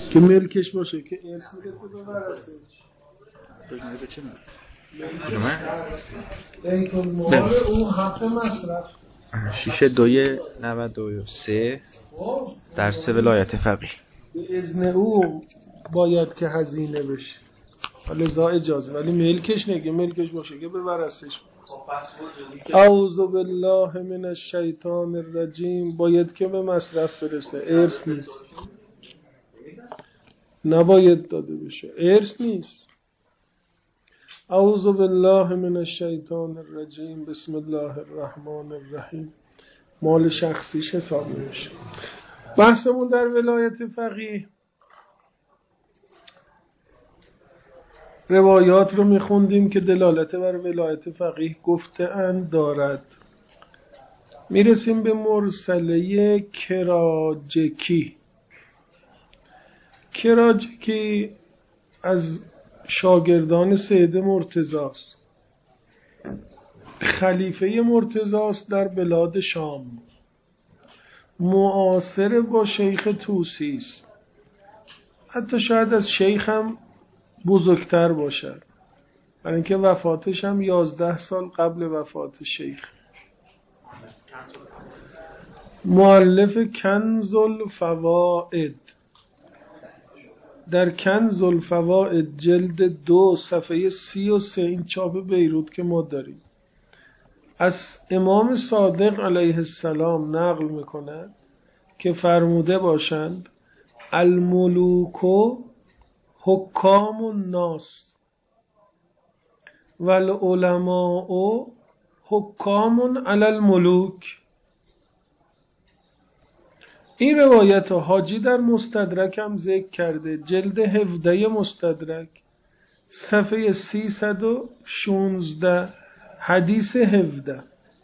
که ملکش باشه که ارث میرسه به ورثه. بزنه به چه بیت المال اون حق مصرف 6293 درس ولایت فقیه. به اذن او باید که هزینه بشه، لذا اجازه، ولی ملکش نگه، ملکش باشه که به ورثش. اعوذ بالله من الشیطان الرجیم باید که به مصرف برسه، ارث نیست، نباید داده بشه، ارث نیست. اعوذ بالله من الشیطان الرجیم بسم الله الرحمن الرحیم. مال شخصیش حساب نمیشه. بحثمون در ولایت فقیه روایات رو میخوندیم که دلالت بر ولایت فقیه گفته اند دارد. میرسیم به مرسله کراجکی. کراجکی از شاگردان سید مرتضی است، خلیفه مرتضی است در بلاد شام، معاصر با شیخ طوسی است، حتی شاید از شیخ هم بزرگتر باشد، برای اینکه وفاتش هم 11 سال قبل وفات شیخ. مؤلف کنز الفوائد. در کنز الفوائد جلد 2 صفحه 33 این چاپ بیروت که ما داریم از امام صادق علیه السلام نقل میکند که فرموده باشند الملوک حکام الناس والعلماء حکام علی الملوک. این روایت حاجی در مستدرک هم ذکر کرده، جلد 17 مستدرک صفحه 316 حدیث 17.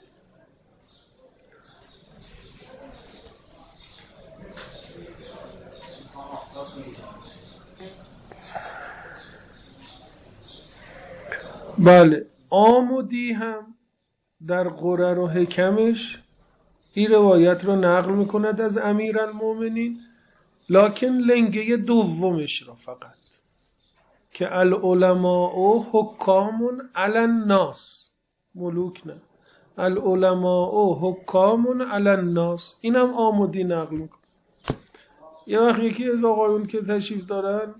بله، آمودی هم در قرر و حکمش این روایت رو نقل میکند از امیرالمومنین، لکن لنگه دومش را فقط که العلماء حکام علی الناس، ملوک نه، العلماء حکام علی الناس، اینم آمودی نقل میکنه. یه وقت یکی از آقایون که تشریف دارن،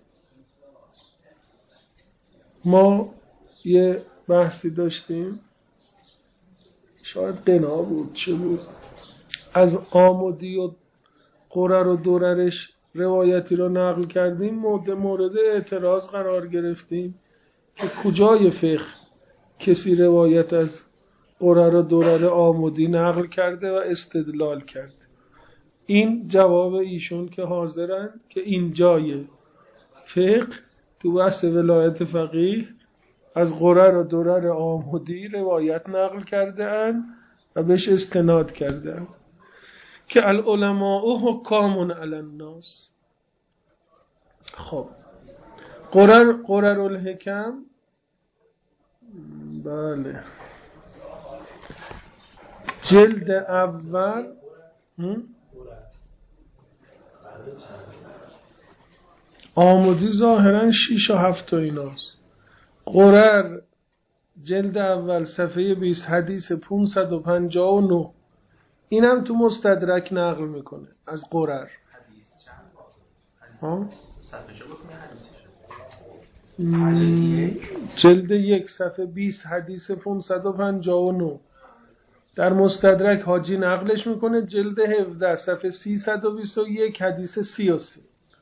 ما یه بحثی داشتیم، شاید قنا بود چه بود، از آمودی و قرر و دررش روایتی رو نقل کردیم، مورد اعتراض قرار گرفتیم که کجای فقه کسی روایت از قرر و درر آمودی نقل کرده و استدلال کرده. این جواب ایشون که حاضرن که این جای فقه تو بحث ولایت فقیه از قرر و درر آمودی روایت نقل کرده اند و بهش استناد کرده اند که العلماء حکام علی الناس. خب قرر الحکم، بله، جلد اول آمودی ظاهرا 6 و 7 تا ایناست. قرر جلد اول صفحه 20 حدیث 559 اینم تو مستدرک نقل میکنه از قرر. جلد 1 صفحه 20 حدیث 559 در مستدرک حاجی نقلش میکنه، جلد 17 صفحه 321 حدیث 33.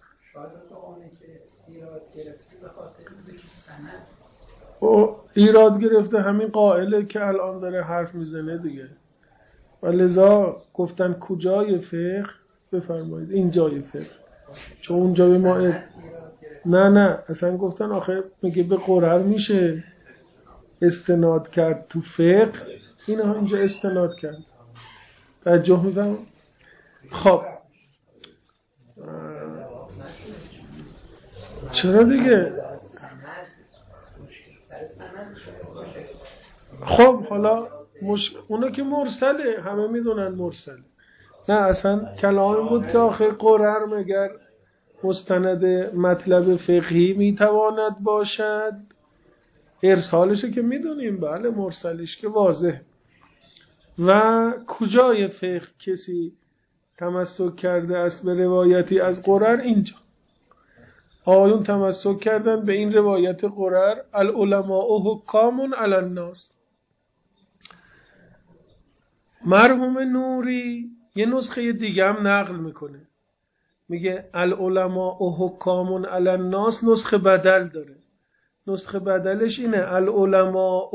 ایراد گرفته همین قائله که الان داره حرف میزنه دیگه، و لذا گفتن کجای فقه بفرمایید این جای فقه، چون اونجا به ما نه اصلا گفتن آخه میگه به قرر میشه استناد کرد تو فقه، اینا اینجا استناد کرد. توجه میفهم. خب چرا دیگه؟ خب حالا اونا که مرسله، همه میدونن مرسله. نه اصلا کلامی بود که آخه قرر مگر مستند مطلب فقهی میتواند باشد. ارسالشه که میدونیم، بله مرسلش که واضح. و کجای فقه کسی تمسک کرده است به روایتی از قرر؟ اینجا آیون تمسک کردن به این روایت قرر: العلماء حکام علی الناس. مرحوم نوری یه نسخه دیگه هم نقل میکنه، میگه العلماء حکام علی الناس نسخه بدل داره. نسخه بدلش اینه: العلماء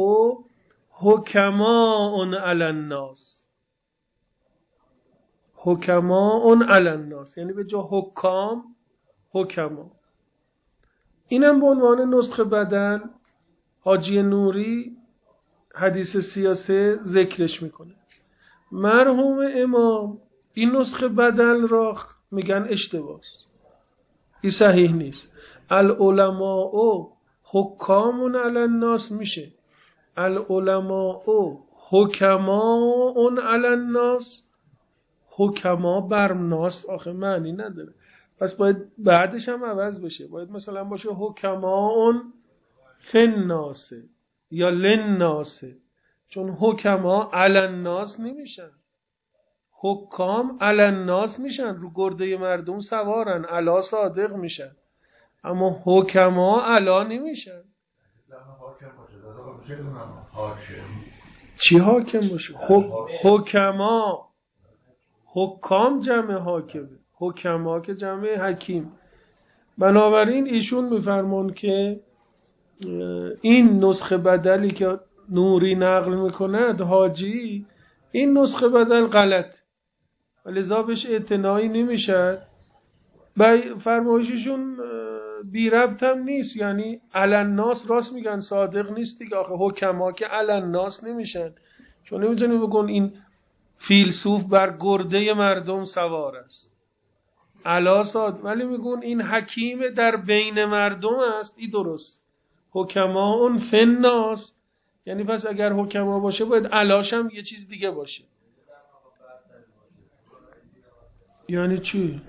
حکماء علی الناس. حکماء علی الناس یعنی به جا حکام حکما. اینم به عنوان نسخه بدل حاجی نوری حدیث 33 ذکرش میکنه. مرحوم امام این نسخه بدل را میگن اشتباه است، این صحیح نیست. العلماء حکام علی الناس میشه العلماء حکماء علی الناس. حکما بر ناس آخه معنی نداره، پس باید بعدش هم عوض بشه. باید مثلا باشه حکماء فی الناس یا للناس، چون حکما علی الناس نمیشن، حکام علی الناس میشن، رو گرده مردم سوارن، علا صادق میشن، اما حکما علا نمیشن. چی حاکم باشه؟ حکما، حکام جمع حاکمه، حکما که جمع حکیم. بنابراین ایشون میفرمون که این نسخه بدلی که نوری نقل میکند حاجی، این نسخه بدل غلط، لذا بهش اعتنایی نمیشد. فرمایششون بی ربط هم نیست، یعنی علی الناس راست میگن، صادق نیست دیگه. آخه حکما که علی الناس نمیشن، چون نمیتونی بگن این فیلسوف بر گرده مردم سوار است، علا صادق، ولی میگن این حکیم در بین مردم است، این درست. حکما فی الناس، یعنی پس اگر حکما باشه باید علاش هم یه چیز دیگه باشه. یعنی چی؟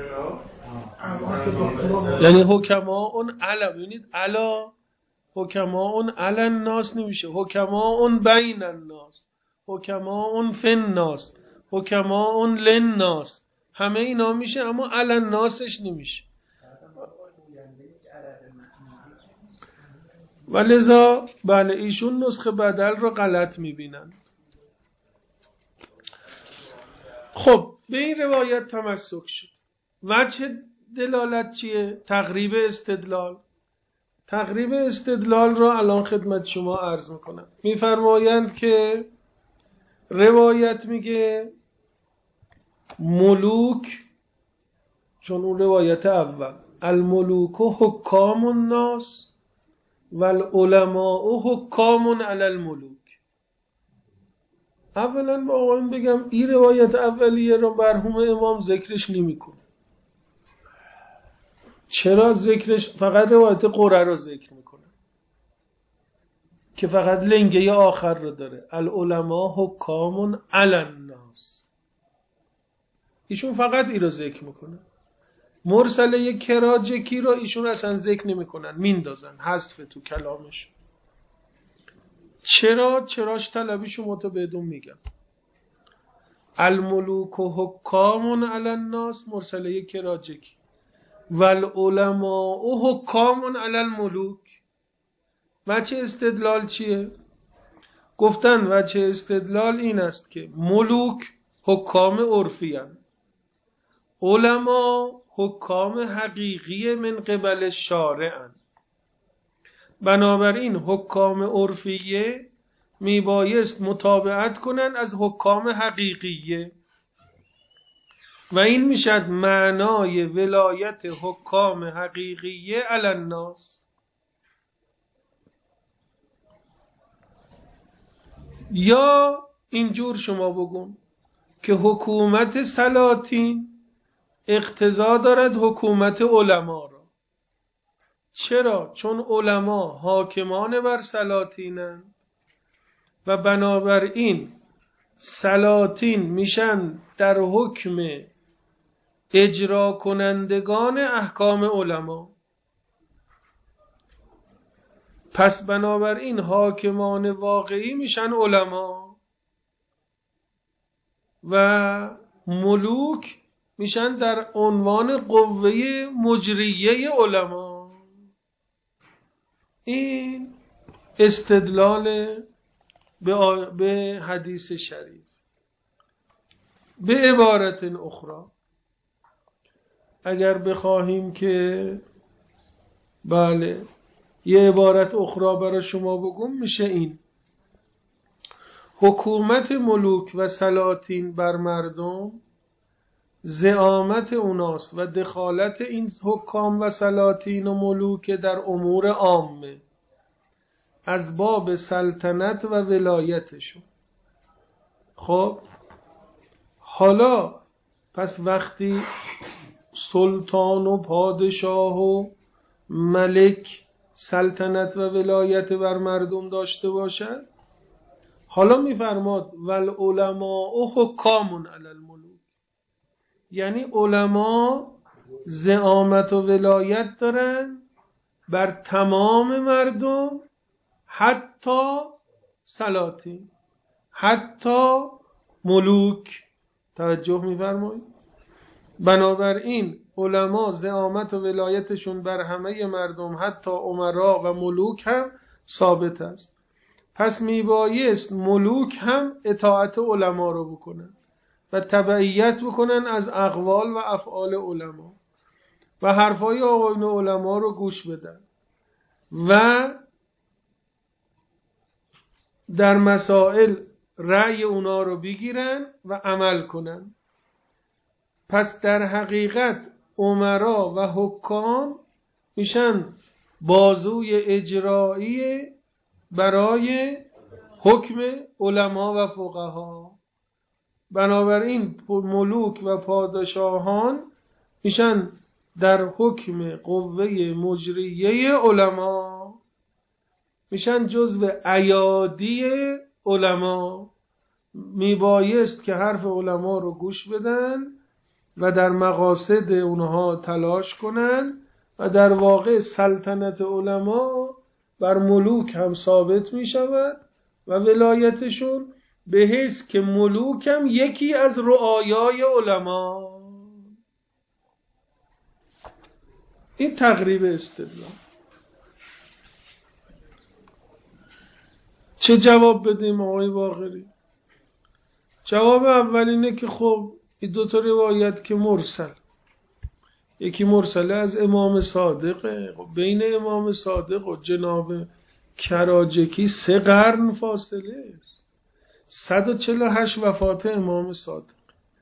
یعنی حکما علا، ببینید علا حکما علی الناس نمیشه، حکما بین الناس، حکما فی الناس، حکما للناس، همه اینا میشه اما علی الناسش نمیشه. ولذا بله ایشون نسخه بدل رو غلط میبینن. خب به این روایت تمسک شد. وجه دلالت چیه؟ تقریب استدلال. تقریب استدلال را الان خدمت شما عرض میکنم. میفرمایند که روایت میگه ملوک، چون اون روایت اول الملوک حکام الناس والعلماء حکام علی الملوک. اولا با آقایون بگم این روایت اولیه را مرحوم امام ذکرش نمیکنه. چرا ذکرش؟ فقط روایت قرر را ذکر میکنه که فقط لنگه آخر رو داره: العلماء حکام علی الناس. ایشون فقط این رو ذکر میکنه. مرسله کراجکی رو ایشون اصلا ذکر نمیکنن، میندازن، حذف تو کلامش. چراش طلبی شما تو بدون میگم. الملوک حکام علی الناس مرسله کراجکی والعلماء حکام علی الملوک. وجه استدلال چیه؟ گفتن وجه استدلال این است که ملوک حکام عرفی هستند، علما حکام حقیقی من قبل شارعن. بنابراین حکام عرفیه میبایست متابعت کنن از حکام حقیقیه و این میشد معنای ولایت حکام حقیقیه علی الناس. یا اینجور شما بگون که حکومت سلاطین اقتضا دارد حکومت علما را. چرا؟ چون علما حاکمان بر سلاطینند و بنابراین سلاطین میشن در حکم اجرا کنندگان احکام علما. پس بنابراین حاکمان واقعی میشن علما و ملوک میشن در عنوان قوه مجریه علما. این استدلال به حدیث شریف. به عبارت اخرى اگر بخواهیم که بله یه عبارت اخرى برای شما بگم میشه این: حکومت ملوک و سلاطین بر مردم زعامت اوناست و دخالت این حکام و سلاطین و ملوک در امور عامه از باب سلطنت و ولایتشون. خب حالا پس وقتی سلطان و پادشاه و ملک سلطنت و ولایت بر مردم داشته باشد، حالا میفرماد والعلماء حکام علی الملوک، یعنی علما زعامت و ولایت دارن بر تمام مردم، حتی سلاطین، حتی ملوک. توجه میفرمایید؟ بنابراین علما زعامت و ولایتشون بر همه مردم، حتی امرا و ملوک هم ثابت است. پس میبایست ملوک هم اطاعت علما رو بکنن و تبعیت بکنن از اقوال و افعال علما و حرفای آقایون علما رو گوش بدن و در مسائل رأی اونا رو بگیرن و عمل کنن. پس در حقیقت امرا و حکام میشن بازوی اجرایی برای حکم علما و فقها. بنابراین ملوک و پادشاهان میشن در حکم قوه مجریه علما، میشن جزو ایادی علما. میبایست که حرف علما رو گوش بدن و در مقاصد اونها تلاش کنن و در واقع سلطنت علما بر ملوک هم ثابت می شود و ولایتشون، به حیث که ملوک هم یکی از رعایای علما. این تقریب استدلال. چه جواب بدیم آقای باقری؟ جواب اول اینه که خب این دو تا روایت که مرسل، یکی مرسله از امام صادقه، بین امام صادق و جناب کراجکی 3 قرن فاصله است. 148 وفات امام صادق،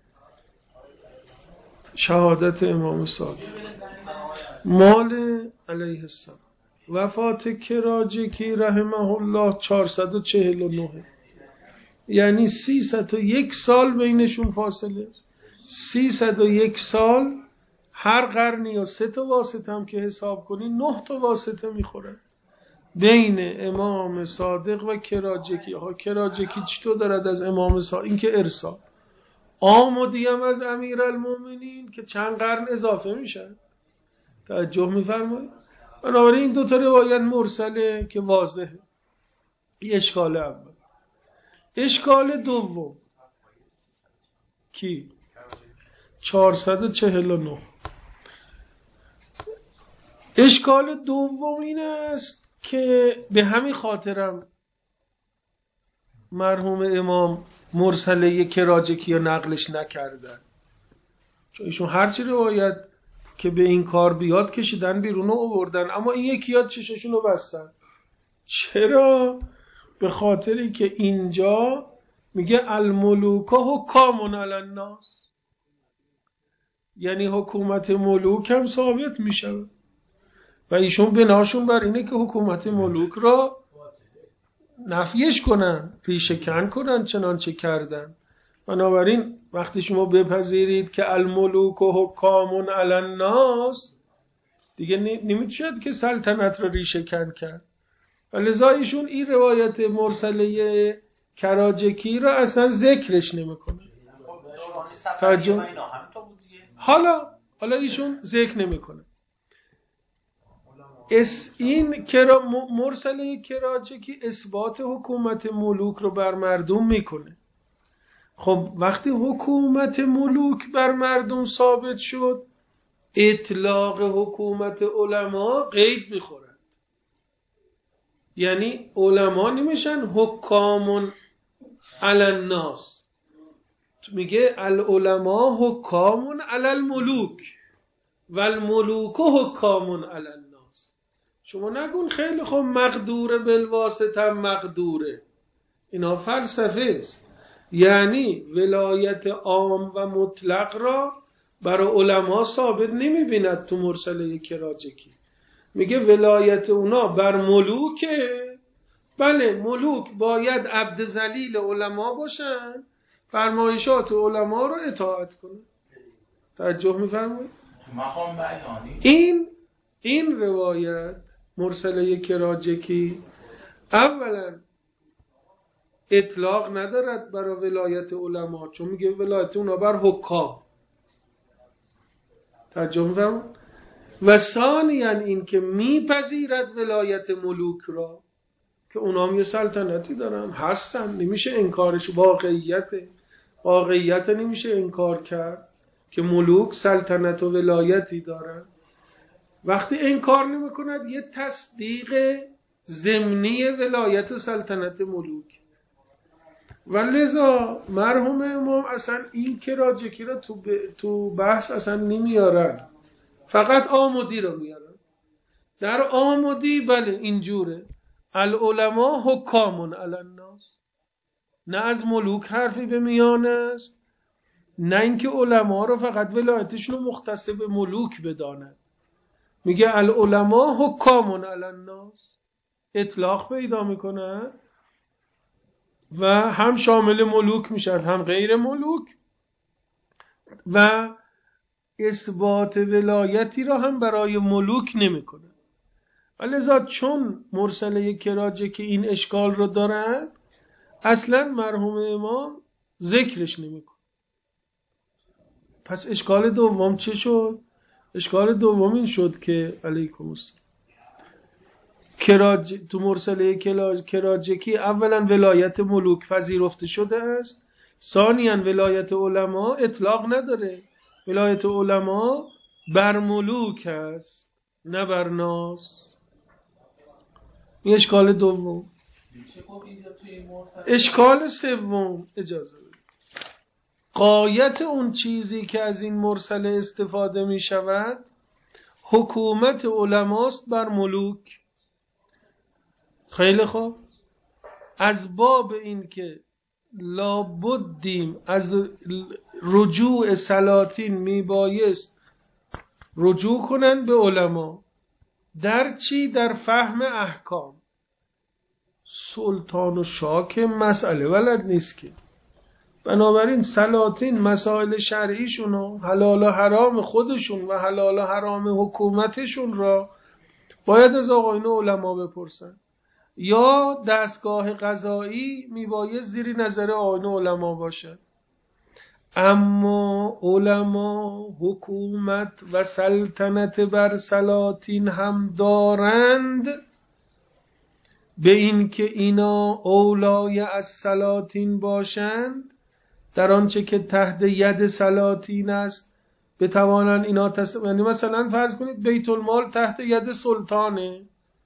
شهادت امام صادق مال علیه السلام. وفات کراجکی رحمه الله 449، یعنی 301 سال بینشون فاصله است. 301 سال، هر قرنی یا 3 تا واسطه هم که حساب کنی 9 تا واسطه میخوره بین امام صادق و کراجکی. کراجکی چطور دارد از امام صادق؟ این که ارسال. آمدی هم از امیرالمومنین که چند قرن اضافه میشه. توجه میفرمایید؟ بنابراین این 2 تا روایت مرسله که واضحه. این اشکال اول. اشکال دوم کی؟ 449. اشکال دوم این است که به همین خاطرم مرحوم امام مرسله کراجکی رو نقلش نکردن، چون ایشون هرچی روایت که به این کار بیاد کشیدن بیرون و آوردن، اما این یکیات چششون رو بستن. چرا؟ به خاطری که اینجا میگه الملوک حکام علی الناس، یعنی حکومت ملوک هم ثابت میشه و ایشون بناشون بر اینه که حکومت ملوک را نفیش کنن، ریشه کن کنن، چنانچه کردن. بنابراین وقتی شما بپذیرید که الملوک و حکام علی الناس، دیگه نمیشه که سلطنت را ریشه کن کرد. و لذا ایشون این روایت مرسله کراجکی را اصلا ذکرش نمیکنه. حالا ایشون ذکر نمیکنه. این مرسله کراجکی اثبات حکومت ملوک رو بر مردم میکنه. خب وقتی حکومت ملوک بر مردم ثابت شد، اطلاق حکومت علما قید میخورد. یعنی علما نمیشن حکام علی الناس. میگه العلماء حکام علی الملوک و الملوک حکام علی الناس. شما نگون خیلی خوب مقدوره بالواسطه مقدوره، اینا فلسفه است. یعنی ولایت عام و مطلق را برای علما ثابت نمیبیند تو مرسله کراجکی. میگه ولایت اونا بر ملوکه. بله ملوک باید عبد ذلیل علما باشن، فرمایشات علما رو اطاعت کنن. توجه میفرمایید؟ این روایت مرسله کراجکی اولا اطلاق ندارد برای ولایت علما، چون میگه ولایت اونا بر حکام. توجه میفرمایید؟ و ثانیاً این که میپذیرد ولایت ملوک را که اونا هم یه سلطنتی دارن، هستن، نمیشه انکارش، واقعیت نمیشه انکار کرد که ملوک سلطنت و ولایتی دارن. وقتی انکار نمیکند یه تصدیق ضمنی ولایت سلطنت ملوک. و لذا مرحوم امام اصلا این کراجکی را تو بحث اصلا نمیارن، فقط آمودی رو میارن. در آمودی بله اینجوره العلماء حکام علی الناس، نه از ملوک حرفی به میان است، نه اینکه علما رو فقط ولایتشون رو مختص به ملوک بدانند. میگه العلماء حکام علی الناس، اطلاق پیدا میکنه و هم شامل ملوک میشن هم غیر ملوک، و اثبات ولایتی را هم برای ملوک نمیکنه. ولذا چون مرسله کراجکی این اشکال رو دارد اصلا مرحوم امام ذکرش نمیکنه. پس اشکال دوم چه شد؟ اشکال دوم این شد که علیکم السلام تو مرسله کراجکی اولا ولایت ملوک پذیرفته شده است، ثانیاً ولایت علما اطلاق نداره، ولایت علما بر ملوک است نه بر ناس. این اشکال دوم. اشکال سوم، اجازه بدید، غایت اون چیزی که از این مرسله استفاده می شود حکومت علماست بر ملوک. خیلی خوب، از باب این که لابدیم از رجوع سلاطین میبایست رجوع کنن به علما. در چی؟ در فهم احکام. سلطان و شاه مسئله ولد نیست که، بنابراین سلاطین مسائل شرعیشون و حلال و حرام خودشون و حلال و حرام حکومتشون را باید از آقایون علما بپرسن، یا دستگاه قضایی میباید زیر نظر آقایون علما باشد. اما علما حکومت و سلطنت بر سلاطین هم دارند، به این که اینا اولای از سلاطین باشند، در آنچه که تحت ید سلاطین است بتوانند اینا یعنی مثلا فرض کنید بیت المال تحت ید سلطانه،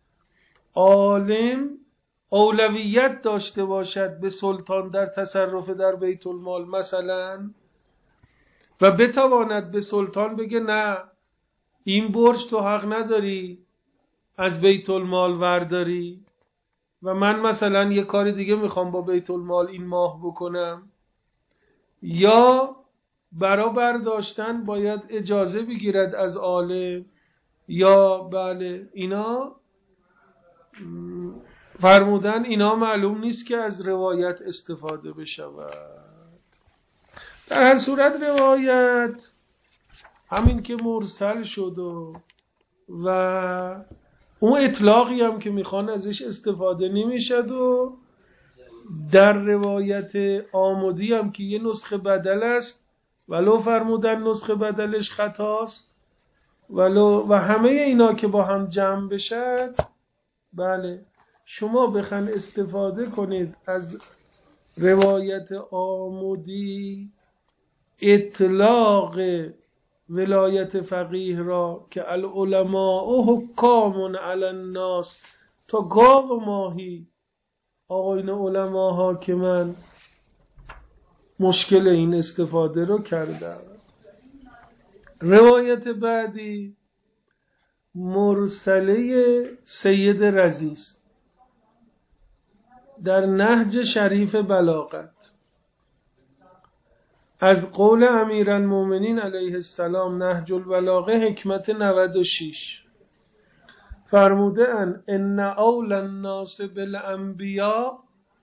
عالم اولویت داشته باشد به سلطان در تصرف در بیت المال مثلا، و بتواند به سلطان بگه نه این برج تو حق نداری از بیت المال ورداری و من مثلا یه کاری دیگه میخوام با بیت المال این ماه بکنم، یا برابر داشتن باید اجازه بگیرد از عالم، یا بله اینا فرمودن اینا معلوم نیست که از روایت استفاده بشود. در هر صورت روایت همین که مرسل شد و اون اطلاقی هم که میخوان ازش استفاده نمیشد و در روایت آمودی هم که یه نسخه بدل است ولو فرمودن نسخه بدلش خطاست، و همه اینا که با هم جمع بشد، بله شما بخواید استفاده کنید از روایت آمودی اطلاق ولایت فقیه را که العلماء حکام علی الناس، تا گاو و ماهی آقایون علما حاکمن، مشکل این استفاده رو کردن. روایت بعدی مرسله سید رضی است در نهج شریف بلاغت از قول امیرالمومنین علیه السلام، نهج البلاغه حکمت 96، فرموده ان اول الناس بالانبیاء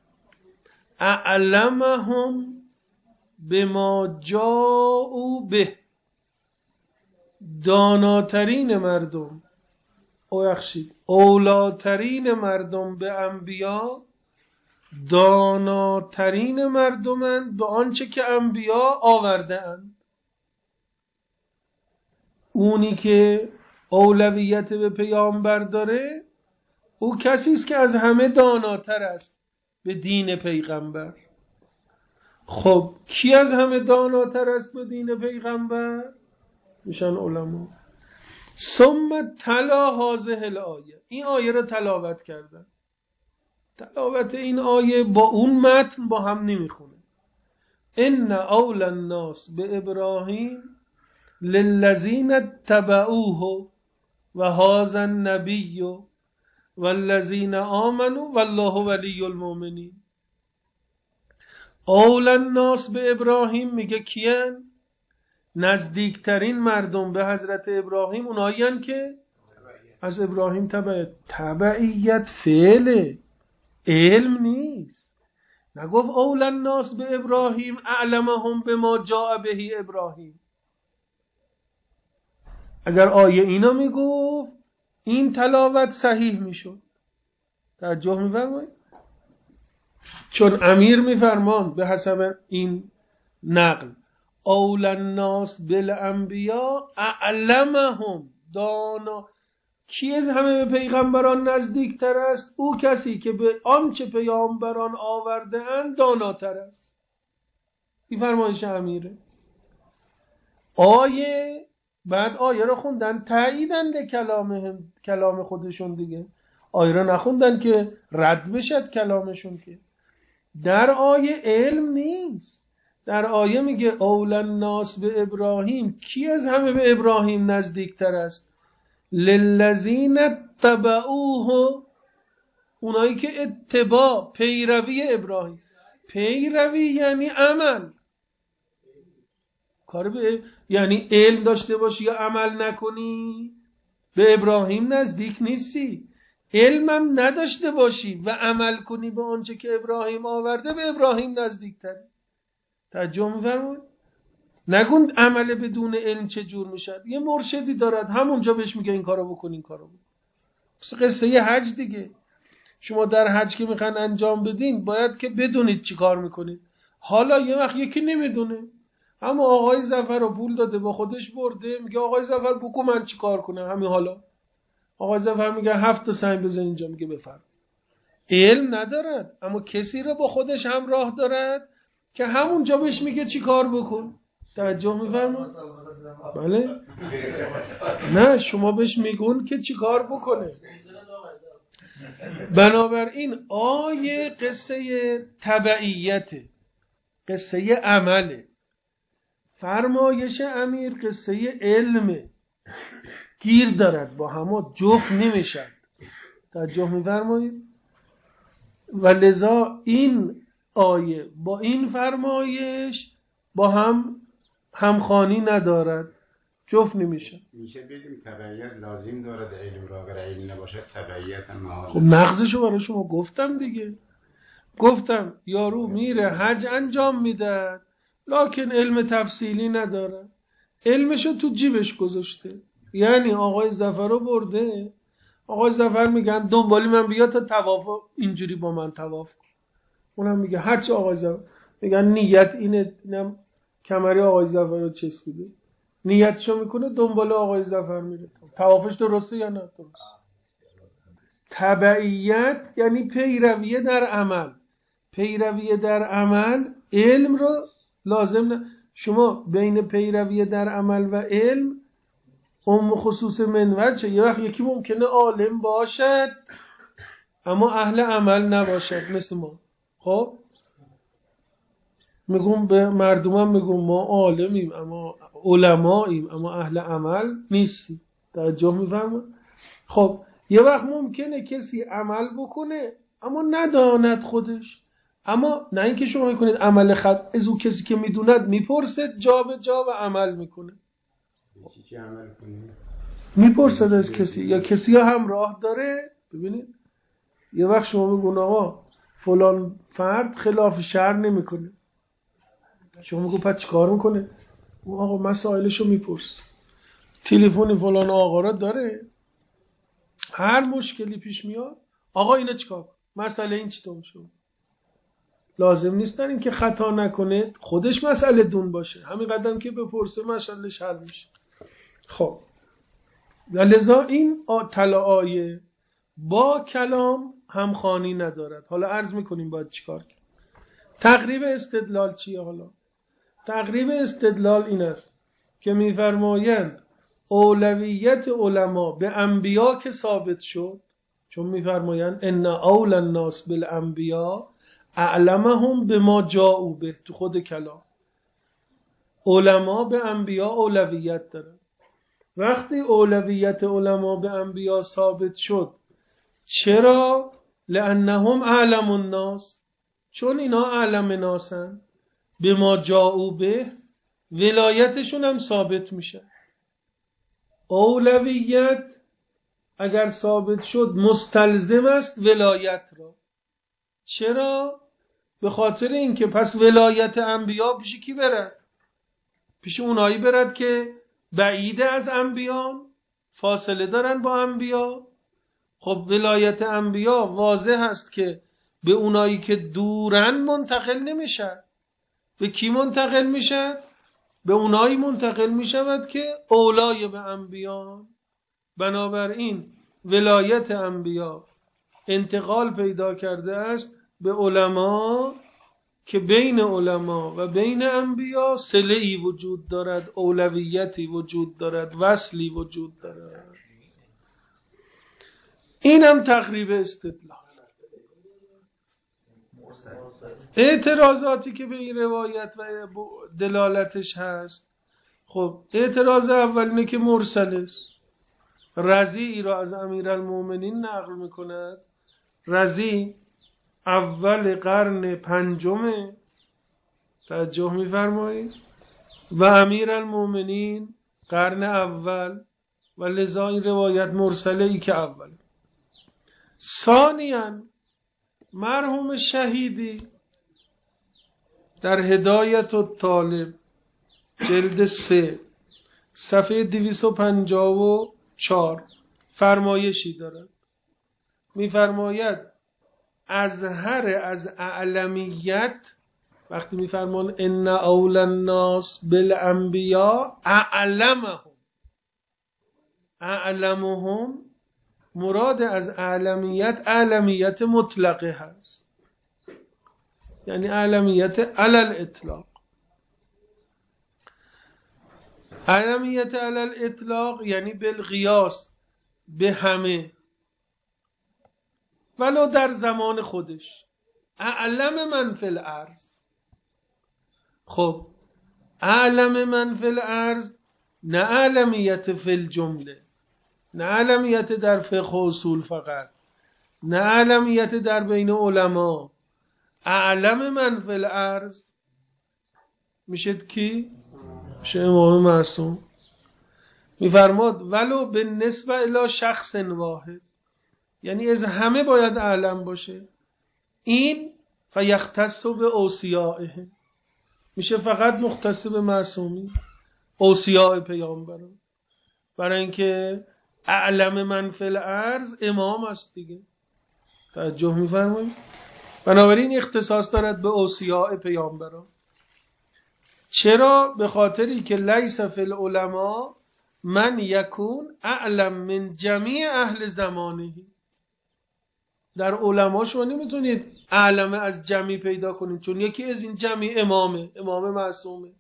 اعلمهم بما جاءوا به. داناترین مردم، اولاترین مردم به انبیا، داناترین مردمند به آنچه که انبیا آورده اند. اونی که اولویت به پیامبر داره، او کسی است که از همه داناتر است به دین پیغمبر. خب کی از همه داناتر است به دین پیغمبر؟ میشن علما. ثم تلا هذه الآیه، این آیه رو تلاوت کردن. تلاوت این آیه با اون متن با هم نمیخونه. ان اول الناس به ابراهیم للذین اتبعوه و هذا النبی والذین آمنوا والله ولی المؤمنین. اول الناس به ابراهیم میگه کیان؟ نزدیکترین مردم به حضرت ابراهیم اونایین که از ابراهیم تبعیت فعله، علم نیست. نگفت اول الناس به ابراهیم اعلمهم بما جاء به ابراهیم. اگر آیه اینا میگفت این تلاوت صحیح میشد. توجه میفرمایید؟ چون امیر میفرمان به حسب این نقل اول الناس بالانبیاء اعلمهم، دانا کی از همه به پیغمبران نزدیکتر است؟ او کسی که به آنچه پیامبران آورده اند داناتر است. این فرمایش امیره. بعد آیه رو خوندن تاییدند کلام خودشون دیگه. آیه رو نخوندن که رد بشد کلامشون. که در آیه علم نیست. در آیه میگه اول الناس به ابراهیم، کی از همه به ابراهیم نزدیکتر است؟ للذین اتبعوه، اونایی که اتباع، پیروی ابراهیم. پیروی یعنی عمل. یعنی علم داشته باشی یا عمل نکنی به ابراهیم نزدیک نیستی. علمم نداشته باشی و عمل کنی به آنچه که ابراهیم آورده، به ابراهیم نزدیکتر. توجه می‌فرمایید؟ نگون عمل بدون علم چه جور میشه. یه مرشدی دارد همونجا بهش میگه این کارو بکن، این کارو بکن. قصه یه حج دیگه. شما در حج که میخوان انجام بدین باید که بدونید چی کار میکنید. حالا یه وقت یکی نمیدونه، اما آقای ظفر رو پول داده با خودش برده، میگه آقای ظفر بگو من چی کار کنم همین حالا. آقای ظفر میگه 7 سنگ بزن اینجا، میگه بفرم. علم ندارد، اما کسی رو با خودش همراه دارد که همونجا بهش میگه چی کار بکن. توجه میفرمایید؟ بله؟ نه شما بهش میگون که چی کار بکنه. بنابراین آیه قصه تبعیته، قصه عمله. فرمایش امیر قصه علمه، گیر دارد، با همه جفت نمیشد. توجه میفرمایید؟ و لذا این آیه با این فرمایش با هم همخوانی ندارد، جفت نمیشه. میشه بگیم تبعیت لازم دارد علم را، اگر علم نباشد تبعیت محال. خب نقضشو برای شما گفتم دیگه. گفتم یارو میره حج انجام میده لکن علم تفصیلی نداره، علمشو تو جیبش گذاشته. یعنی آقای ظفر رو برده، آقای ظفر میگن دنبالی من بیا تا طواف اینجوری با من طواف کن. اونم میگه هرچی آقای ظفر میگن نیت اینم کمری آقای ظفر رو چسبیده، نیتشو میکنه دنبال آقای ظفر میره. طوافش درسته یا نه؟ درست. تبعیت یعنی پیرویه در عمل. پیرویه در عمل علم رو لازم شما بین پیرویه در عمل و علم خصوص منور چه؟ یه وقت یکی ممکنه عالم باشد اما اهل عمل نباشد، مثل ما. خب میگم به مردمم میگم ما عالمیم اما علماییم اما اهل عمل نیستیم. توجه میفرمایید؟ خب یه وقت ممکنه کسی عمل بکنه اما نداند خودش، اما نه اینکه شما میکنید عمل خط از او کسی که میدوند میپرسد جا به جا و عمل میکنه. چی عمل کنی؟ میپرسد از کسی یا کسی ها همراه داره. ببینید یه وقت شما میگون آقا فلان فرد خلاف شرع نمیکنه، شما میگو پس چیکار میکنه؟ او آقا مسائلشو میپرس، تلفنی فلان آقا را داره، هر مشکلی پیش میاد آقا اینا چیکار کن، مسئله این چطور شد. لازم نیست در این که خطا نکنه خودش مسئله دون باشه، همین قدم که بپرسه مسئلهش حل میشه. خب لذا این طلایه با کلام همخوانی ندارد. حالا عرض میکنیم باید چیکار کنیم. تقریب استدلال چیه؟ حالا تقریب استدلال این است که میفرمایند اولویت علما به انبیا که ثابت شد، چون میفرمایند ان اول الناس بالانبیا اعلمهم بما جاءوا به، تو خود کلام علما به انبیا اولویت دارن. وقتی اولویت علما به انبیا ثابت شد، چرا؟ لانهم اعلم الناس، چون اینا اعلم ناسن، به ما جاءوا به ولایتشون هم ثابت میشه. اولویت اگر ثابت شد مستلزم است ولایت را. چرا؟ به خاطر اینکه پس ولایت انبیا پیش کی برد؟ پیش اونایی برد که بعیده از انبیان، فاصله دارن با انبیا. خب ولایت انبیا واضح است که به اونایی که دورن منتقل نمیشه. به کی منتقل میشه؟ به اونایی منتقل میشود که اولای به انبیان. بنابراین ولایت انبیا انتقال پیدا کرده است به علما که بین علما و بین انبیا صله‌ای وجود دارد، اولویتی وجود دارد، وصلی وجود دارد. اینم تقریب استدلال. اعتراضاتی که به این روایت و دلالتش هست، خب اعتراض اول اینه که مرسل است. رضی را از امیرالمومنین نقل میکند. رضی اول قرن پنجم، توجه میفرمایید، و امیرالمومنین قرن اول، و لذا این روایت مرسله ای که اول. ثانیاً مرحوم شهیدی در هدایت الطالب جلد 3 صفحه 254 فرمایشی دارد. میفرماید اظهر از اعلمیت، وقتی میفرمان ان اول الناس بالانبیا اعلمهم، مراد از اعلمیت مطلقه هست، یعنی اعلمیت علی الاطلاق. اعلمیت علی الاطلاق یعنی بالقیاس، به همه، ولو در زمان خودش. اعلم من فی الارض. خب اعلم من فی الارض نه اعلمیت فی الجمله، نه اعلمیت در فقه و اصول فقط، نه اعلمیت در بین علما. اعلم من فی الارض میشد کی؟ میشه امام معصوم. میفرماد ولو به نسبه الی شخص واحد، یعنی از همه باید اعلم باشه. این فیختص به اوصیائه، میشه فقط مختص به معصومی، اوصیاء پیامبران، برای اینکه اعلم من فی الارض امام است دیگه. توجه میفرمایید؟ بنابراین اختصاص دارد به اوصیاء پیامبران. چرا؟ به خاطری که لیس فی العلماء من یکون اعلم من جمیع اهل زمانه. در علما شما نمیتونید اعلم از جمعی پیدا کنید، چون یکی از این جمعی امام معصومه.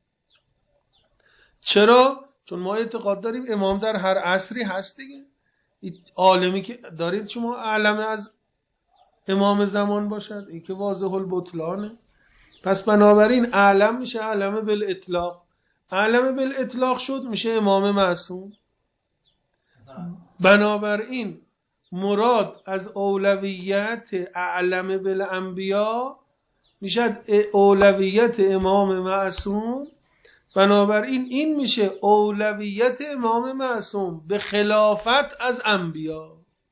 چرا؟ چون ما اعتقاد داریم امام در هر عصری هست دیگه. عالمی که دارید شما اعلم از امام زمان باشد، این که واضح البطلانه. پس بنابراین اعلم میشه اعلم بالاطلاق. اعلم بالاطلاق شد میشه امام معصوم. بنابراین مراد از اولویت اعلم بالانبیا میشه اولویت امام معصوم. بنابراین این میشه اولویت امام معصوم به خلافت از انبیا.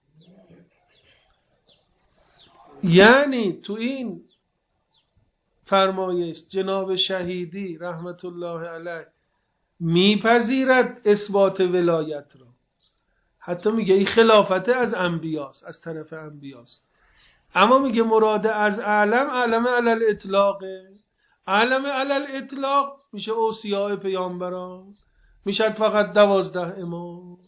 یعنی تو این فرمایش جناب شهیدی رحمت الله علیه میپذیرد اثبات ولایت را، حتی میگه این خلافت از انبیاست، از طرف انبیاست، اما میگه مراد از اعلم علی الاطلاقه. علم علی الاطلاق میشه اوصیاء پیامبران، میشه فقط 12 امام.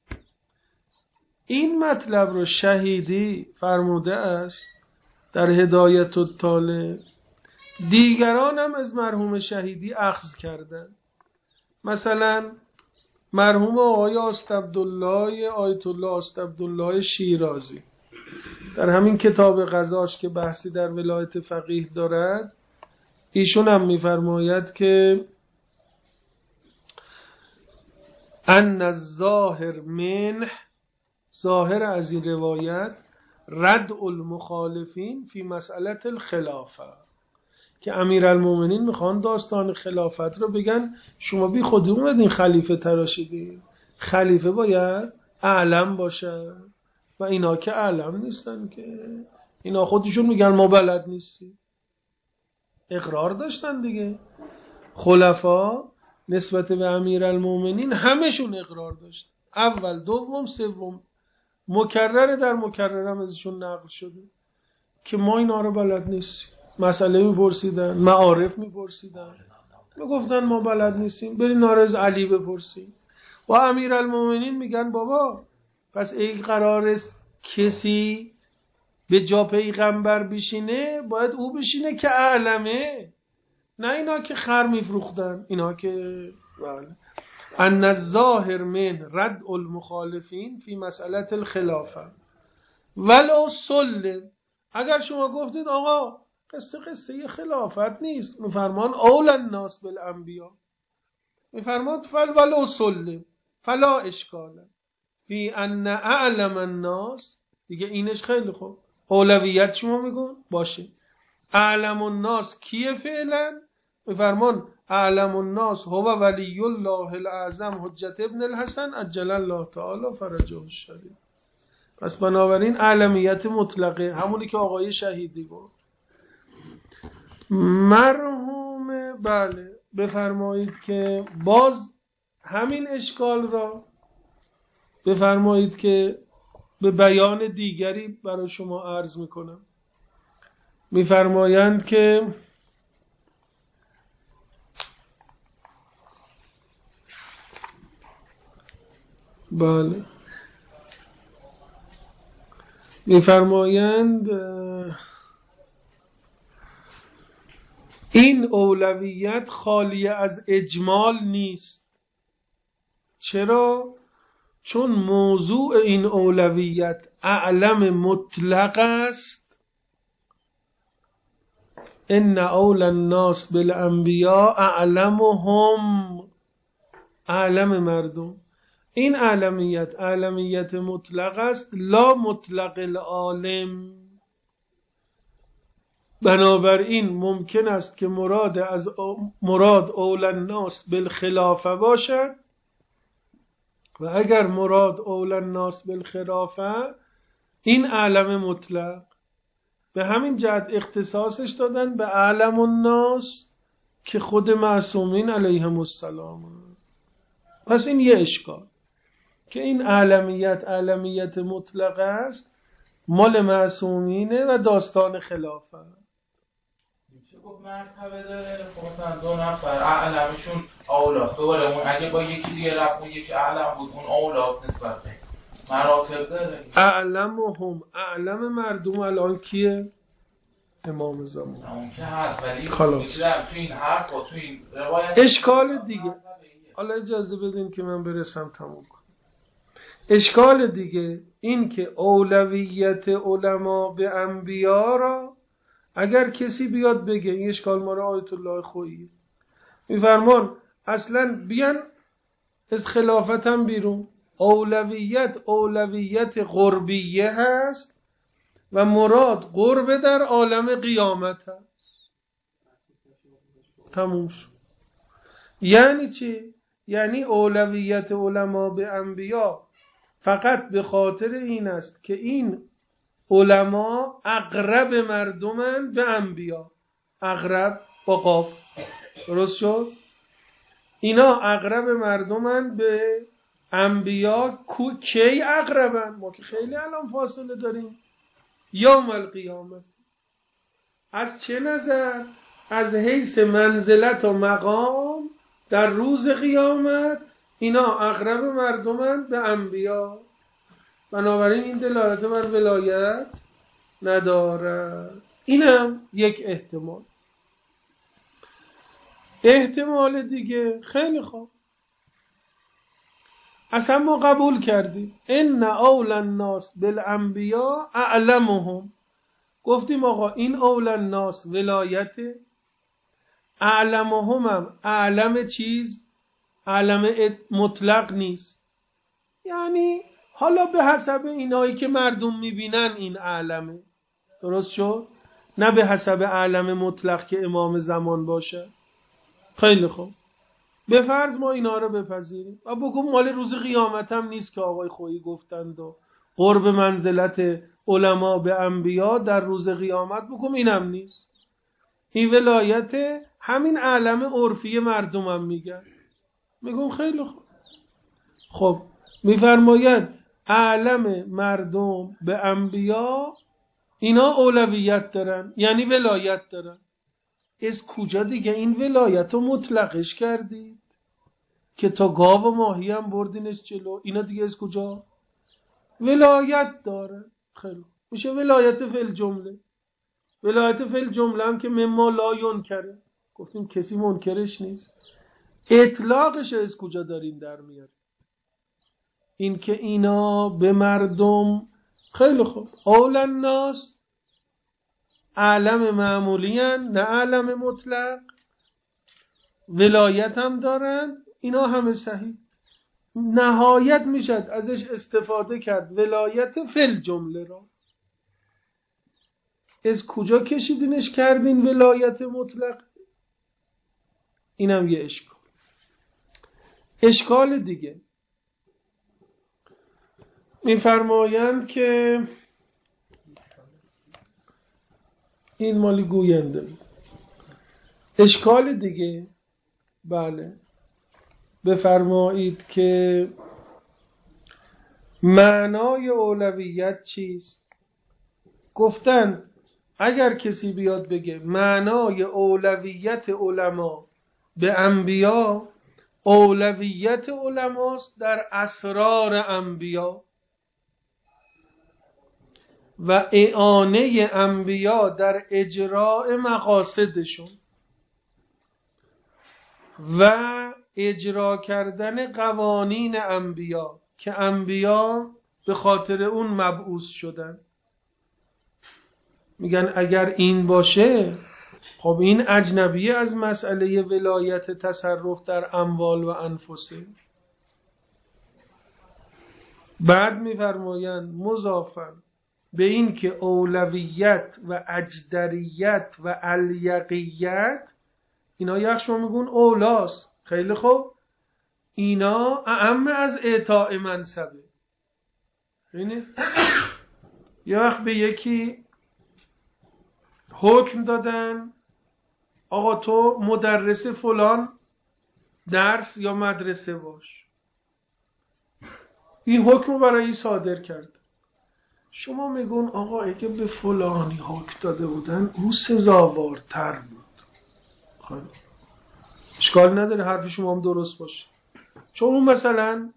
این مطلب رو شهیدی فرموده است در هدایت الطالب. دیگران هم از مرحوم شهیدی اخذ کردن. مثلا مرحوم آقای استعبدالله آیت الله استعبدالله شیرازی در همین کتاب غزاش که بحثی در ولایت فقیه دارد، ایشون هم میفرماید که ان الظاهر منه، ظاهر از این روایت رد المخالفین فی مسئله الخلافه، که امیرالمومنین میخوان داستان خلافت رو بگن شما بی خودی اومدین خلیفه تراشیدین، خلیفه باید اعلم باشه و اینا که اعلم نیستن، که اینا خودشون میگن ما بلد نیستیم. اقرار داشتن دیگه خلفا نسبت به امیرالمومنین، همشون اقرار داشتن، اول دوم سوم، مکرر در مکررم ازشون نقل شده که ما اینا رو بلد نیستیم. مسئله میپرسیدن، معارف میپرسیدن، میگفتن ما بلد نیستیم، برین نارز علی بپرسید. و امیرالمومنین میگن بابا پس ای قرار است کسی به جا پیغمبر بشینه باید او بشینه که اعلمه، نه اینا که خر میفروختن، اینا که بله. ان الظاهر من رد المخالفین فی مسئله الخلافه ولو سلم. اگر شما گفتید آقا قصه خلافت نیست، میفرمان اول الناس بالانبیا، میفرمان ولو سلم فلا اشکال فی ان اعلم الناس، دیگه اینش خیلی خوب، اولویت شما میگون باشه. اعلم الناس کیه فعلا؟ میفرمان اعلم الناس هو ولی الله الاعظم حجت ابن الحسن عجل الله تعالی فرجه الشریف. پس بنابراین اعلمیت مطلقه، همونی که آقای شهیدی گفت. مرحوم بله بفرمایید که باز همین اشکال را بفرمایید که به بیان دیگری برای شما عرض میکنم. میفرمایند که بله میفرمایند این اولویت خالی از اجمال نیست. چرا؟ چون موضوع این اولویت اعلم مطلق است. ان اول الناس بالانبیاء اعلمهم، اعلم مردم. این اعلمیت مطلق است، لا مطلق العالم. بنابراین ممکن است که مراد اول الناس بالخلافه باشد، و اگر مراد اول الناس بالخلافه این اعلم مطلق، به همین جهت اختصاصش دادن به اعلم الناس که خود معصومین علیهم السلام. پس این یه اشکال که این اعلمیت مطلق است، مال معصومینه و داستان خلافه. میشه گفت مرتبه داره. خب مثلا 2 نفر اعلمشون اولاست، دوباره اون اگه با یکی دیگه رفت اون یکی اعلم بود اون اولاست نسبت به مراتب داره. اعلم مردم الان کیه؟ امام زمان. اون که هست ولی خلاص میتونم تو این حرف و تو این روایت اشکال دیگه. حالا اجازه بدین که من برسم تموم کنم. اشکال دیگه این که اولویت علما به انبیا را اگر کسی بیاد بگه، این اشکال ما را آیت الله خویی میفرمان اصلا بیان از خلافت هم بیرون، اولویت قربیه هست و مراد قرب در عالم قیامت هست. تموم شد. یعنی چی؟ یعنی اولویت علما به انبیا فقط به خاطر این است که این علما اقرب مردمن به انبیا. اقرب با قاف، درست شد؟ اینا اقرب مردمن به انبیا. کی اقربن؟ ما که خیلی الان فاصله داریم. یوم القیامت. از چه نظر؟ از حیث منزلت و مقام در روز قیامت اینا اقرب مردمن به انبیا، بنابراین این دلالت بر ولایت نداره. اینم یک احتمال. احتمال دیگه خیلی خوب، اصلا ما قبول کردیم ان اول الناس بالانبیاء اعلمهم. گفتیم آقا این اول الناس ولایت، اعلمهم هم اعلم چیز، اعلم مطلق نیست. یعنی حالا به حسب اینایی که مردم میبینن این اعلمه، درست شد؟ نه به حسب اعلم مطلق که امام زمان باشه. خیلی خوب، به فرض ما اینا رو بپذیریم و بگم مال روز قیامت هم نیست که آقای خویی گفتند و قرب منزلت علما به انبیا در روز قیامت، بگم اینم نیست. این ولایت همین اعلم عرفی مردم هم میگن. میگم خیلی خوب. خب میفرماید اعلم مردم به انبیا اینا اولویت دارن، یعنی ولایت دارن. از کجا دیگه این ولایت رو مطلقش کردید که تا گاو و ماهی هم بردینش جلو؟ اینا دیگه از کجا ولایت داره؟ خیلی میشه ولایت فی الجمله. ولایت فی الجمله هم که مما لا ینکره، گفتیم کسی منکرش نیست. اطلاقش از کجا دارین در میاره؟ این که اینا به مردم خیلی خوب اول الناس اعلم معمولی هن، نه اعلم مطلق، ولایت هم دارن، اینا همه صحیح. نهایت میشد ازش استفاده کرد ولایت فی الجمله را. از کجا کشیدینش کردین ولایت مطلق؟ اینم یه اشکال. اشکال دیگه میفرمایند که این مالی گوینده بود. اشکال دیگه بله بفرمایید که معنای اولویت چیست؟ گفتن اگر کسی بیاد بگه معنای اولویت علما به انبیا، اولویت علماست در اسرار انبیا و اعانه انبیا در اجراء مقاصدشون و اجرا کردن قوانین انبیا که انبیا به خاطر اون مبعوث شدن. میگن اگر این باشه خب این اجنبیه از مسئله ولایت تصرف در اموال و انفسه. بعد میفرمایند مضافاً به این که اولویت و اجدریت و الیقیت اینا یخشو میگون اولاست. خیلی خوب، اینا اعم از اعطاء منصبه. یعنی یه وقت به یکی حکم دادن آقا تو مدرس فلان درس یا مدرسه باش، این حکم رو برای صادر کرد. شما میگون آقا اگه به فلانی حکم داده بودن او سزاوارتر بود. خب اشکال نداره حرف شما هم درست باشه، چون اون مثلا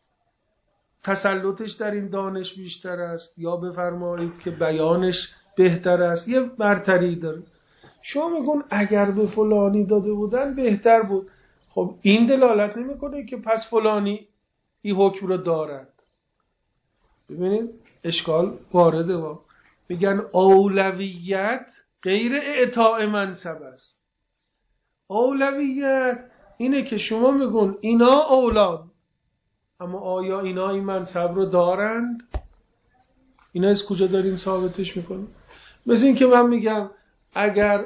تسلطش در این دانش بیشتر است، یا بفرمایید که بیانش بهتر است، یه برتری داره. شما میگون اگر به فلانی داده بودن بهتر بود. خب این دلالت نمیکنه که پس فلانی این حکم رو دارد. ببینید اشکال وارده با میگن اولویت غیر اعطاء منصب است. اولویت اینه که شما میگون اینا اولاد، اما آیا اینا این منصب رو دارند؟ اینا از کجا دارین ثابتش میکنه؟ مثل این که من میگم اگر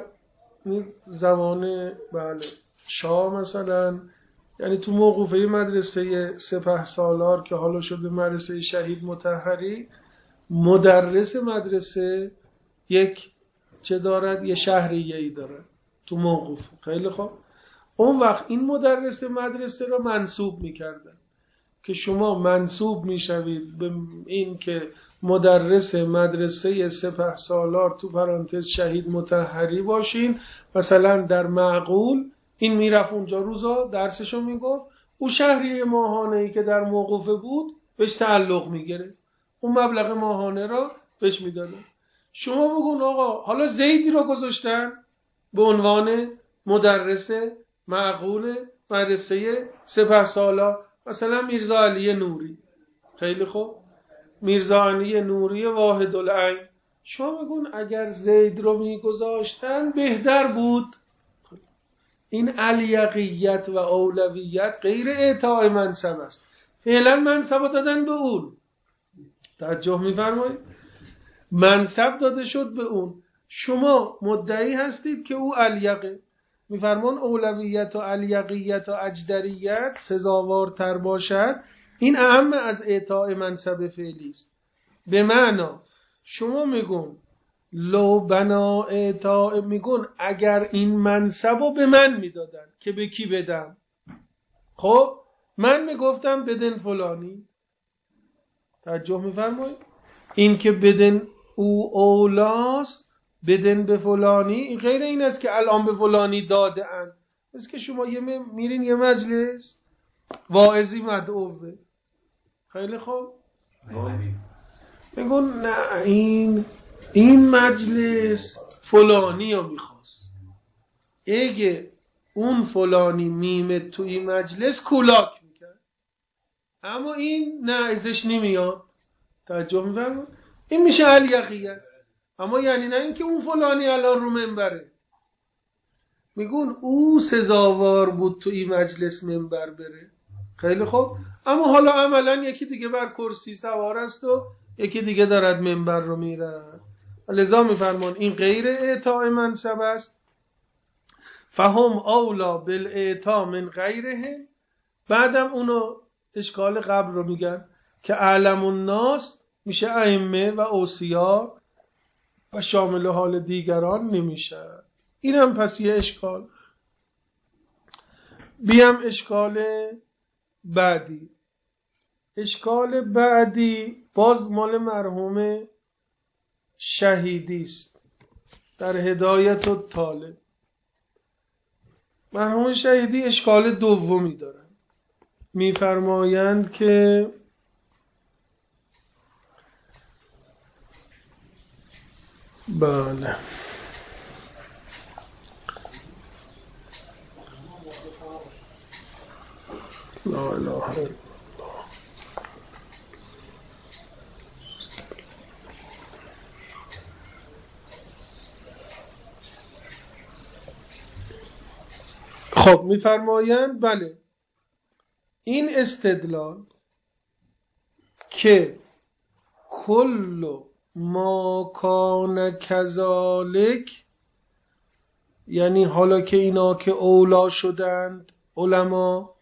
زمان شاه مثلا، یعنی تو موقوفه مدرسه سپهسالار که حالا شده مدرسه شهید مطهری، مدرس مدرسه یک چه دارد؟ یه شهریه ای دارد تو موقوفه. خیلی خوب، اون وقت این مدرس مدرسه رو منصوب میکردن که شما منصوب میشوید به این که مدرس مدرسه سپهسالار تو پرانتز شهید مطهری باشین. مثلا در معقول این میرفت اونجا روزا درسشو میگفت، او شهریه ماهانه‌ای که در موقوفه بود بهش تعلق میگیره، اون مبلغ ماهانه را بهش میدادن. شما بگون آقا حالا زیدی رو گذاشتن به عنوان مدرس معقول مدرسه سپهسالار، مثلا میرزا علی نوری. خیلی خوب، میرزا علی نوری واحد العین. شما بگون اگر زید رو میگذاشتن بهتر بود. این الیقیت و اولویت غیر اعطاء منصب است. فعلا منصب دادن به اون، توجه میفرمایید، منصب داده شد به اون. شما مدعی هستید که او الیقه. میفرمان اولویت و الیقیت و اجدریت سزاوارتر باشد، این اهم از اعطاء منصب فعلی است. به معنا شما میگون لو بنا اعطاء، میگون اگر این منصب رو به من میدادن که به کی بدم؟ خب من میگفتم بدن فلانی. توجه میفرمایید، این که بدن او اولاست، بدن به فلانی، غیر این است که الان به فلانی داده اند. است که شما میرین یه مجلس واعظی مدعوه، خیلی خوب، میگون نه این مجلس فلانی رو میخواست، اگه اون فلانی میمد تو این مجلس کولاک میکرد، اما این نه ازش نمیاد. توجه میفرمایید، این میشه الیقیت. اما یعنی نه اینکه اون فلانی الان رو منبره. میگون او سزاوار بود تو این مجلس منبر بره. خیلی خوب، اما حالا عملا یکی دیگه بر کرسی سوار است و یکی دیگه دارد منبر رو میره. لذا میفرمان این غیر اعطاء منصب است. فهم اولا بالاعطاء من غیرهم. بعدم اونو اشکال قبل رو میگن که اعلم الناس میشه ائمه و اوصیا و شامل حال دیگران نمیشه. اینم پس یه اشکال. بیام اشکال بعدی. اشکال بعدی باز مال مرحوم شهیدی است در هدایت الطالب. مرحوم شهیدی اشکال دومی دارن، میفرمایند که بله لا اله الا الله. خب میفرمایند بله این استدلال که کل ما کان کذالک، یعنی حالا که اینا که اولا شدند علما،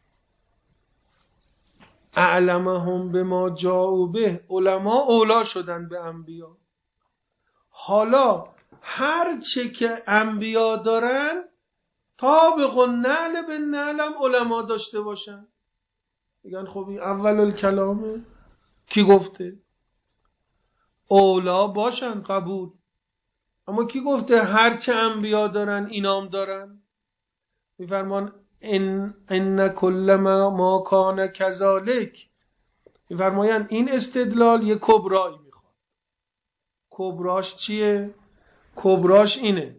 اعلمهم به ما جاءوا به، علما اولا شدند به انبیا. حالا هر چه که انبیا دارن طابق النعل به نعلم علما داشته باشن. میگن خب این اول الکلامه، کی گفته؟ اولا باشن قبول. اما کی گفته هرچه انبیا دارن اینام دارن؟ میفرمان ان کل ما کان کذالک. میفرمایند این استدلال یک کبرایی میخواد. کبراش چیه؟ کبراش اینه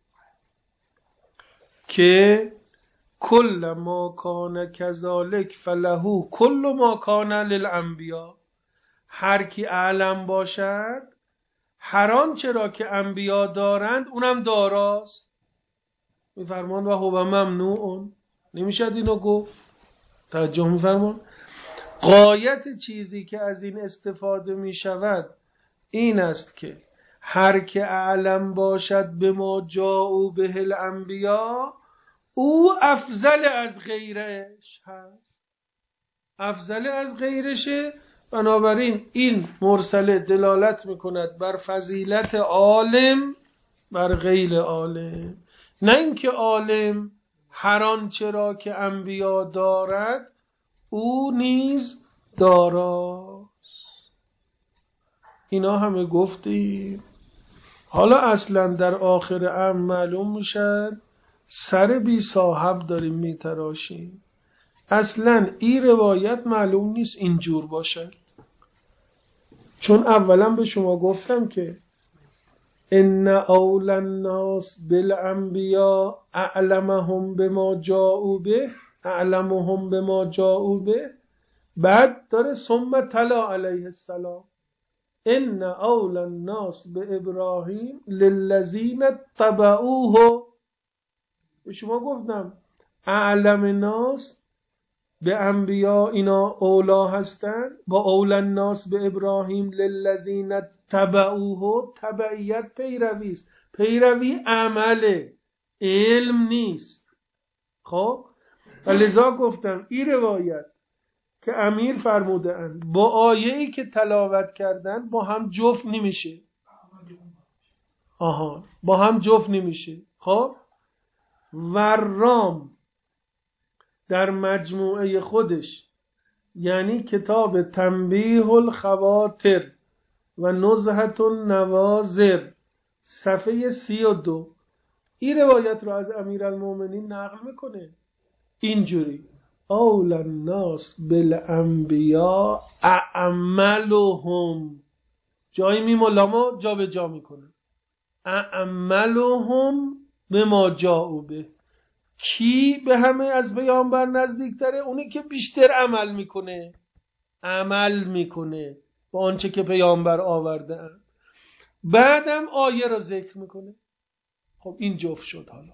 که کل ما کان کذالک فله کل ما کان للانبیا. هر کی اعلم باشد هر آنچه را که انبیا دارند اونم داراست. میفرمان و هو ممنوع. نمیشد اینو گفت. توجه میفرمان غایت چیزی که از این استفاده میشود این است که هر که اعلم باشد به ما جاءوا به الانبیا او افضل از غیرش هست. افضل از غیرشه. بنابراین این مرسله دلالت میکند بر فضیلت عالم بر غیر عالم، نه اینکه عالم هر آنچه را که انبیا دارد او نیز داراست. اینا همه گفتیم. حالا اصلا در آخر امر معلوم میشد سر بی صاحب داریم میتراشیم. اصلا این روایت معلوم نیست اینجور باشد. چون اولا به شما گفتم که ان اول الناس بالانبیاء اعلمهم بما جاءوا به اعلمهم بما جاءوا به. بعد داره ثم تلا علیه السلام ان اول الناس بابراهیم للذین اتبعوه. به شما گفتم اعلم الناس به انبیا اینا اولا هستن. با اول الناس به ابراهیم للذین اتبعوه تبعیت پیروی است. پیروی عمله، علم نیست. خب لذا گفتم این روایت که امیر فرموده اند با آیه‌ای که تلاوت کردن با هم جفت نمیشه. با هم جفت نمیشه. خب ورام در مجموعه خودش یعنی کتاب تنبیه الخواطر و نزهة النواظر صفحه 32 این روایت رو از امیرالمومنین نقل میکنه اینجوری اول الناس بالانبیاء اعملهم. جایی میمولامو جا به جا میکنه اعملهم بما جاءوا به. کی به همه از پیامبر نزدیکتره؟ اونی که بیشتر عمل میکنه با آنچه که پیامبر آورده اند. بعدم آیه را ذکر میکنه. خب این جفت شد. حالا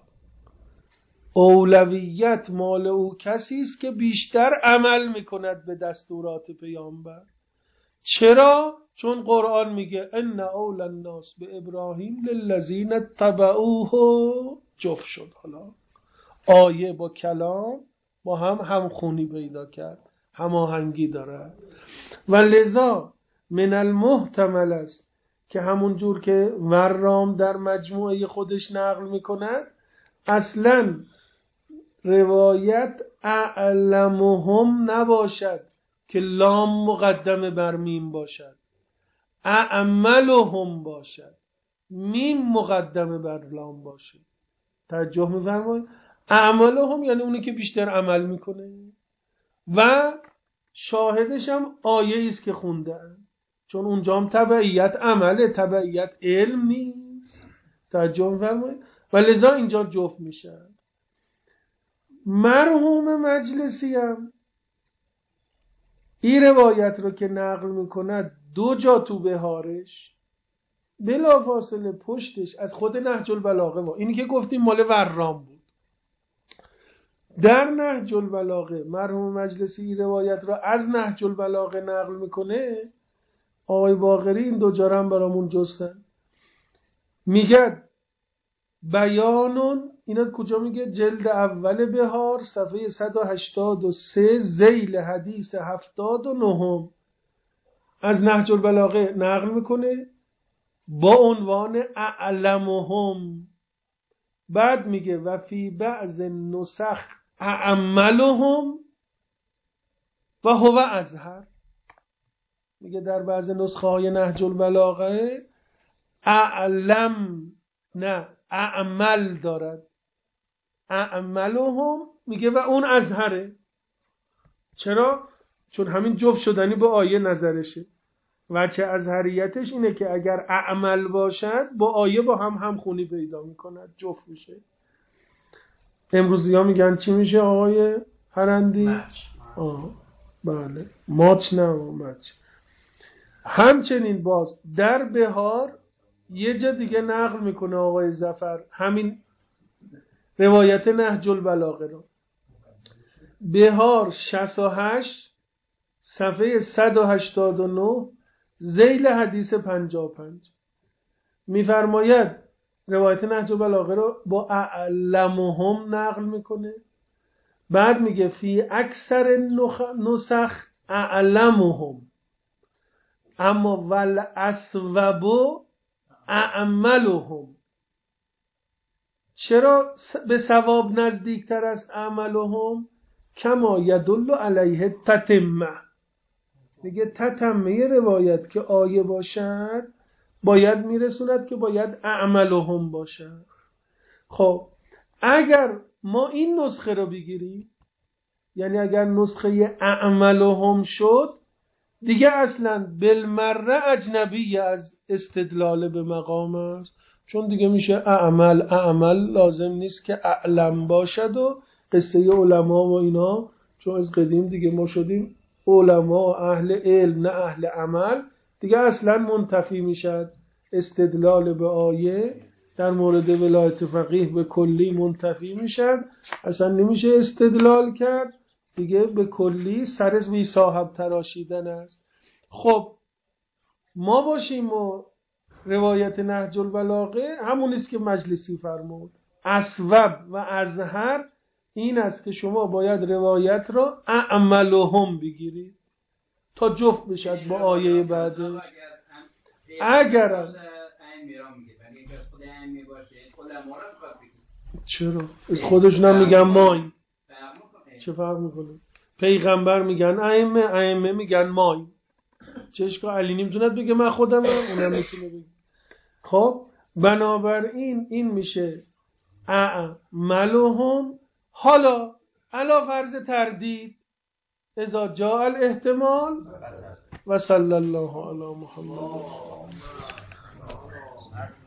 اولویت مال او کسی است که بیشتر عمل میکند به دستورات پیامبر. چرا؟ چون قرآن میگه ان اول الناس به ابراهیم للذین اتبعوه. جفت شد. حالا آیه با کلام با هم همخونی پیدا کرد، هماهنگی دارد و لذا من المحتمل است که همون جور که ورام در مجموعه خودش نقل میکند اصلا روایت اعلمهم نباشد که لام مقدمه بر میم باشد، اعملهم باشد میم مقدمه بر لام باشد. توجه می‌فرمایید؟ اعمالهم یعنی اونی که بیشتر عمل میکنه و شاهدش هم آیه است که خوندن. چون اونجا هم تبعیت عمله، تبعیت علم نیست. توجه می‌فرمایید؟ و لذا اینجا جفت میشه. مرحوم مجلسی هم این روایت رو که نقل میکند دو جا تو بهارش بلافاصله پشتش از خود نهج البلاغه اینی که گفتیم مال ورام بود. در نهج البلاغه مرحوم مجلسی این روایت را از نهج البلاغه نقل میکنه. آقای باقری این دو جا هم برامون جستن. میگه بیانون اینا کجا میگه؟ جلد اول بهار صفحه 183 ذیل حدیث 79 از نهج البلاغه نقل میکنه با عنوان اعلمهم. بعد میگه و فی بعض نسخ اعملهم و هو ازهر. میگه در بعض نسخه های نهج البلاغه اعلم نه اعمل دارد، اعملهم میگه و اون ازهره. چرا؟ چون همین جفت شدنی به آیه نظرشه. وجه ازهریتش اینه که اگر اعمل باشد با آیه با هم خونی پیدا میکند، جفت میشه. امروزی ها میگن چی میشه آقای هرندی؟ بله ماچ نه ماچ. همچنین باز در بهار یه جا دیگه نقل میکنه آقای ظفر همین روایت نهج البلاغه رو. بهار 68 صفحه 189 ذیل حدیث 55 میفرماید روایت نهج البلاغه رو با اعلمهم نقل میکنه. بعد میگه فی اکثر نسخ اعلمهم اما ول اسوب اعملهم. چرا به ثواب نزدیکتر است اعملهم؟ کما یدل علیه تتمه. میگه تتمه روایت که آیه باشد باید میرسوند که باید اعملهم باشد. خب اگر ما این نسخه رو بگیریم، یعنی اگر نسخه اعملهم شد، دیگه اصلا بالمره اجنبی از استدلال به مقام است، چون دیگه میشه اعمل لازم نیست که اعلم باشد و قصه علما و اینا، چون از قدیم دیگه ما شدیم علما اهل علم نه اهل عمل، دیگه اصلا منتفی میشد. استدلال به آیه در مورد ولایت فقیه به کلی منتفی میشد، اصلا نمیشه استدلال کرد دیگه، به کلی سر بی صاحب تراشیدن است. خب ما باشیم و روایت نهج البلاغه همونیست که مجلسی فرمود. اسوب و ازهر این است که شما باید روایت را اعملهم بگیرید تا جفت بشد با آیه بعدش. اگر چرا از خودش نمیگن مای، چه فرق میکنه؟ پیغمبر میگن ائمه میگن مای، چه اشکال؟ علی نمیتوند بگه من خودمم، اونم میتونه بگه. خب بنابراین این میشه اعملهم. حالا علا فرض تردید اذا جاء الاحتمال و صلی الله علی محمد.